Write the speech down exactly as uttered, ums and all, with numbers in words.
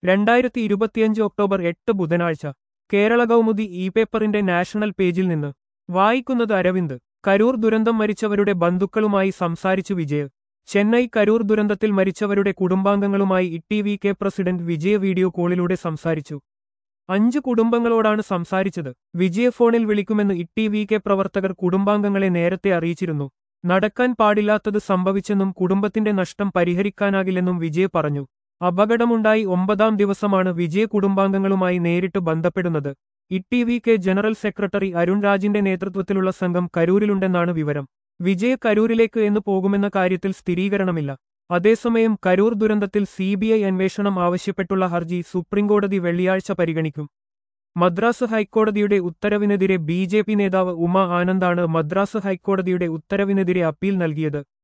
രണ്ടായിരത്തി ഇരുപത്തിയഞ്ച് ഒക്ടോബർ എട്ട് ബുധനാഴ്ച കേരള കൗമുദി ഇ പേപ്പറിന്റെ നാഷണൽ പേജിൽ നിന്ന് വായിക്കുന്നത് അരവിന്ദ്. കരൂർ ദുരന്തം മരിച്ചവരുടെ ബന്ധുക്കളുമായി സംസാരിച്ചു വിജയ്. ചെന്നൈ കരൂർ ദുരന്തത്തിൽ മരിച്ചവരുടെ കുടുംബാംഗങ്ങളുമായി ഇ T V K president Vijay video കോളിലൂടെ സംസാരിച്ചു. അഞ്ച് കുടുംബങ്ങളോടാണ് സംസാരിച്ചത്. വിജയ ഫോണിൽ വിളിക്കുമെന്ന് ഇ ടി വി കെ പ്രവർത്തകർ കുടുംബാംഗങ്ങളെ നേരത്തെ അറിയിച്ചിരുന്നു. നടക്കാൻ പാടില്ലാത്തത് സംഭവിച്ചെന്നും കുടുംബത്തിന്റെ നഷ്ടം പരിഹരിക്കാനാകില്ലെന്നും വിജയ് പറഞ്ഞു. അപകടമുണ്ടായി ഒമ്പതാം ദിവസമാണ് വിജയ് കുടുംബാംഗങ്ങളുമായി നേരിട്ട് ബന്ധപ്പെടുന്നത്. ഇ T V K general secretary Arun രാജിന്റെ നേതൃത്വത്തിലുള്ള സംഘം കരൂരിലുണ്ടെന്നാണ് വിവരം. വിജയ് കരൂരിലേക്ക് എന്ന് പോകുമെന്ന കാര്യത്തിൽ സ്ഥിരീകരണമില്ല. അതേസമയം കരൂർ ദുരന്തത്തിൽ സി ബി ഐ അന്വേഷണം ആവശ്യപ്പെട്ടുള്ള ഹർജി സുപ്രീംകോടതി വെള്ളിയാഴ്ച പരിഗണിക്കും. മദ്രാസ് ഹൈക്കോടതിയുടെ ഉത്തരവിനെതിരെ ബി ജെ പി നേതാവ് ഉമ ആനന്ദാണ് മദ്രാസ് ഹൈക്കോടതിയുടെ ഉത്തരവിനെതിരെ അപ്പീൽ നൽകിയത്.